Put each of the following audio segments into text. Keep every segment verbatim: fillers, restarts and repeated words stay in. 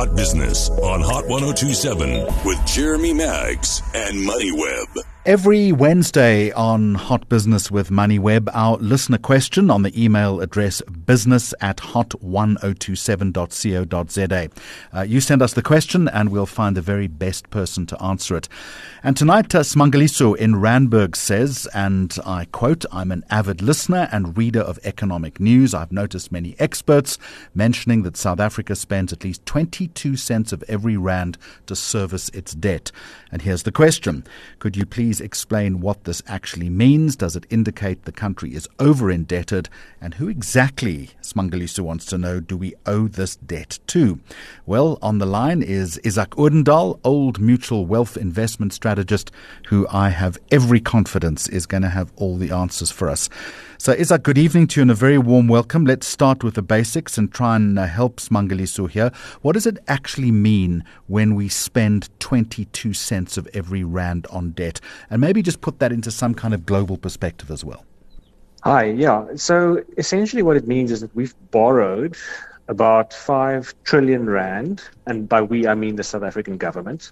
Hot Business on Hot one oh two point seven with Jeremy Maggs and MoneyWeb. Every Wednesday on Hot Business with MoneyWeb, our listener question on the email address business at hot one oh two seven dot co dot za. Uh, you send us the question and we'll find the very best person to answer it. And tonight, uh, Smangaliso in Randburg says, and I quote, "I'm an avid listener and reader of economic news. I've noticed many experts mentioning that South Africa spends at least twenty-two cents of every rand to service its debt. And here's the question. Could you please explain what this actually means? Does it indicate the country is over-indebted? And who exactly, Smangaliso wants to know, do we owe this debt to?" Well, on the line is Isak Odendaal, Old Mutual Wealth investment strategist, who I have every confidence is going to have all the answers for us. So, Isak, good evening to you and a very warm welcome. Let's start with the basics and try and uh, help Smangaliso here. What does it actually mean when we spend twenty-two cents of every rand on debt? And maybe just put that into some kind of global perspective as well. Hi, yeah. So essentially what it means is that we've borrowed about five trillion rand, and by we I mean the South African government,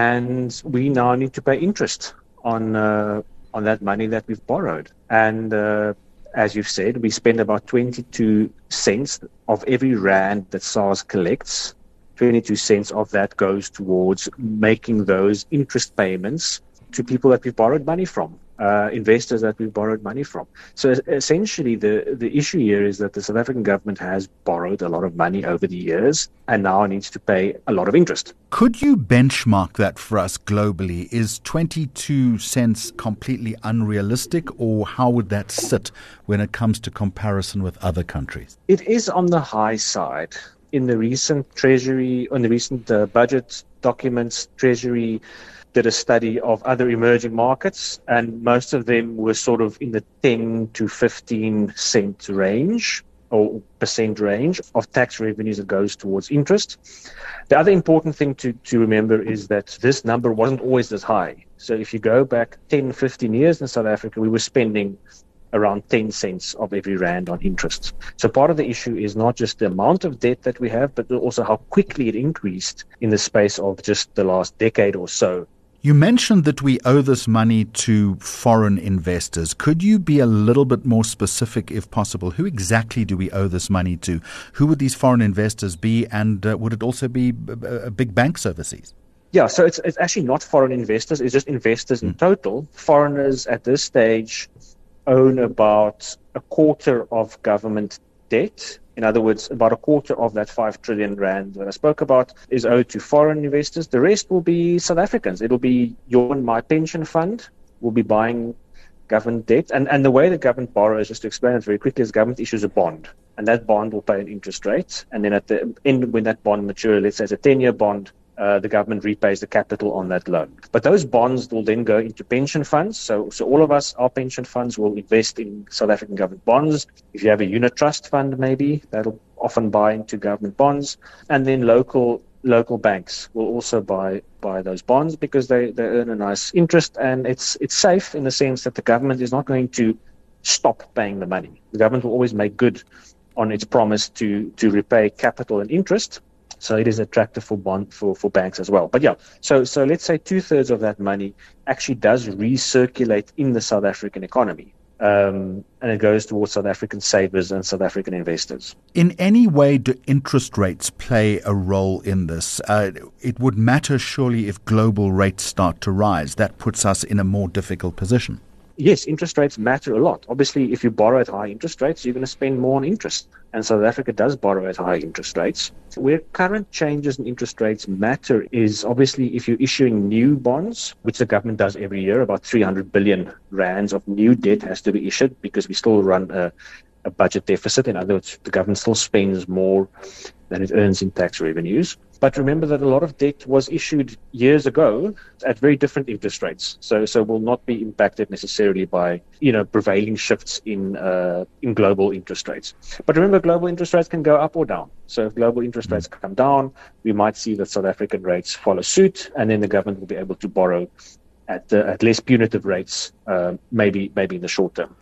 and we now need to pay interest on uh, on that money that we've borrowed. And uh, as you've said, we spend about twenty-two cents of every rand that SARS collects. twenty-two cents of that goes towards making those interest payments to people that we've borrowed money from, uh, investors that we've borrowed money from. So essentially, the, the issue here is that the South African government has borrowed a lot of money over the years and now needs to pay a lot of interest. Could you benchmark that for us globally? Is twenty-two cents completely unrealistic, or how would that sit when it comes to comparison with other countries? It is on the high side. In the recent Treasury, on the recent uh, budget documents, Treasury did a study of other emerging markets, and most of them were sort of in the ten to fifteen cent range or percent range of tax revenues that goes towards interest. The other important thing to, to remember is that this number wasn't always this high. So if you go back ten, fifteen years in South Africa, we were spending around ten cents of every rand on interest. So part of the issue is not just the amount of debt that we have, but also how quickly it increased in the space of just the last decade or so. You mentioned that we owe this money to foreign investors. Could you be a little bit more specific, if possible? Who exactly do we owe this money to? Who would these foreign investors be? And uh, would it also be uh, big banks overseas? Yeah, so it's it's actually not foreign investors. It's just investors in total. Foreigners at this stage own about a quarter of government debt. In other words, about a quarter of that five trillion rand that I spoke about is owed to foreign investors. The rest will be South Africans. It'll be your and my pension fund will be buying government debt. And, and the way the government borrows, just to explain it very quickly, is government issues a bond. And that bond will pay an interest rate. And then at the end, when that bond matures, let's say it's a ten-year bond, Uh, the government repays the capital on that loan. But those bonds will then go into pension funds. So so all of us, our pension funds will invest in South African government bonds. If you have a unit trust fund, maybe, that'll often buy into government bonds. And then local local banks will also buy buy those bonds because they, they earn a nice interest. And it's it's safe in the sense that the government is not going to stop paying the money. The government will always make good on its promise to, to repay capital and interest. So it is attractive for bond for, for banks as well. But yeah, so so let's say two thirds of that money actually does recirculate in the South African economy. Um, and it goes towards South African savers and South African investors. In any way, do interest rates play a role in this? Uh, it would matter surely if global rates start to rise. That puts us in a more difficult position. Yes, interest rates matter a lot. Obviously, if you borrow at high interest rates, you're going to spend more on interest. And South Africa does borrow at high interest rates. Where current changes in interest rates matter is obviously if you're issuing new bonds, which the government does every year, about three hundred billion rands of new debt has to be issued because we still run a, a budget deficit. In other words, the government still spends more than it earns in tax revenues. But remember that a lot of debt was issued years ago at very different interest rates, so so will not be impacted necessarily by you know prevailing shifts in uh, in global interest rates. But remember, global interest rates can go up or down. So if global interest rates come down, we might see that South African rates follow suit, and then the government will be able to borrow at uh, at less punitive rates, uh, maybe maybe in the short term.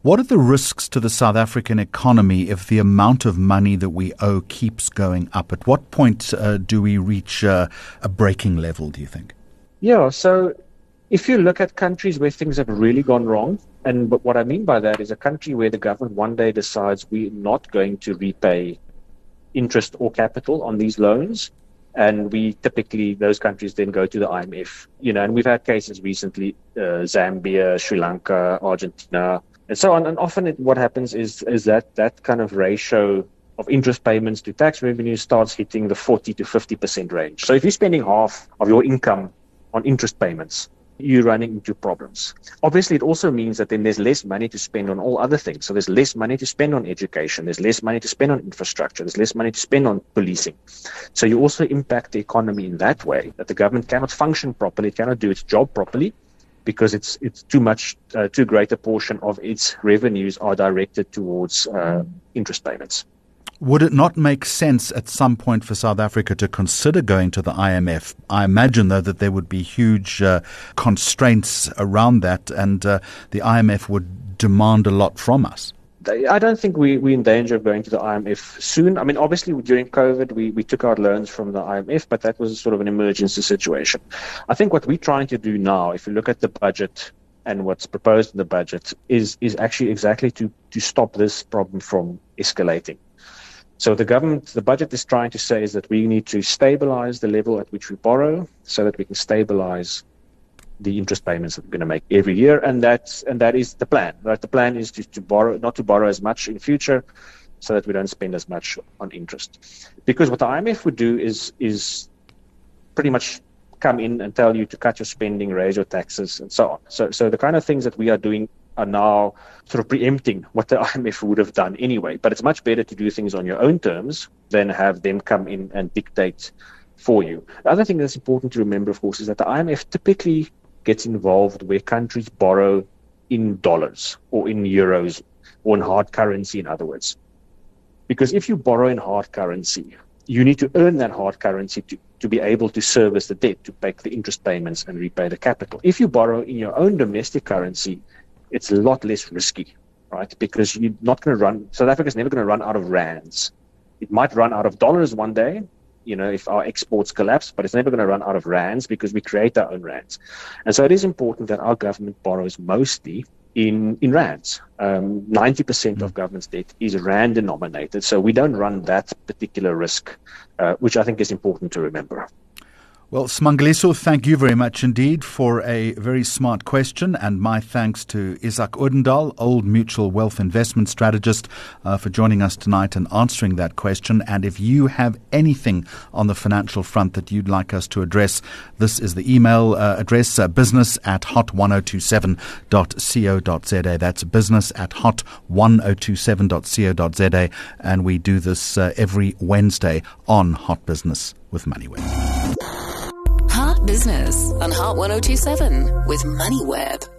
What are the risks to the South African economy if the amount of money that we owe keeps going up? At what point uh, do we reach uh, a breaking level, do you think? Yeah, so if you look at countries where things have really gone wrong, and but what I mean by that is a country where the government one day decides we're not going to repay interest or capital on these loans, and we typically, those countries then go to the I M F, you know, and we've had cases recently, uh, Zambia, Sri Lanka, Argentina, and so on. And often it, what happens is is that that kind of ratio of interest payments to tax revenue starts hitting the forty to fifty percent range. So if you're spending half of your income on interest payments, you're running into problems. Obviously, it also means that then there's less money to spend on all other things. So there's less money to spend on education. There's less money to spend on infrastructure. There's less money to spend on policing. So you also impact the economy in that way, that the government cannot function properly, cannot do its job properly, because it's it's too much, uh, too great a portion of its revenues are directed towards uh, interest payments. Would it not make sense at some point for South Africa to consider going to the I M F? I imagine, though, that there would be huge uh, constraints around that, and uh, the I M F would demand a lot from us. I don't think we, we're in danger of going to the I M F soon. I mean, obviously, during COVID, we, we took out loans from the I M F, but that was sort of an emergency situation. I think what we're trying to do now, if you look at the budget and what's proposed in the budget, is, is actually exactly to, to stop this problem from escalating. So the government, the budget is trying to say is that we need to stabilize the level at which we borrow so that we can stabilize the interest payments that we're going to make every year. And that's, and that is the plan, right? The plan is to, to borrow, not to borrow as much in future so that we don't spend as much on interest. Because what the I M F would do is, is pretty much come in and tell you to cut your spending, raise your taxes, and so on. So, so the kind of things that we are doing are now sort of preempting what the I M F would have done anyway. But it's much better to do things on your own terms than have them come in and dictate for you. The other thing that's important to remember, of course, is that the I M F typically gets involved where countries borrow in dollars or in euros or in hard currency, in other words. Because if you borrow in hard currency, you need to earn that hard currency to, to be able to service the debt, to make the interest payments and repay the capital. If you borrow in your own domestic currency, it's a lot less risky, right? Because you're not going to run, South Africa's never going to run out of rands. It might run out of dollars one day, you know, if our exports collapse, but it's never going to run out of rands because we create our own rands. And so it is important that our government borrows mostly in, in rands. Um, ninety percent of government's debt is rand denominated. So we don't run that particular risk, uh, which I think is important to remember. Well, Smangaliso, thank you very much indeed for a very smart question, and my thanks to Isak Odendaal, Old Mutual Wealth Investment Strategist, uh, for joining us tonight and answering that question. And if you have anything on the financial front that you'd like us to address, this is the email uh, address, uh, business at hot ten twenty-seven dot co dot za. That's business at hot ten twenty-seven dot co dot za, and we do this uh, every Wednesday on Hot Business with MoneyWeb. Hot Business on Hot ten twenty-seven with MoneyWeb.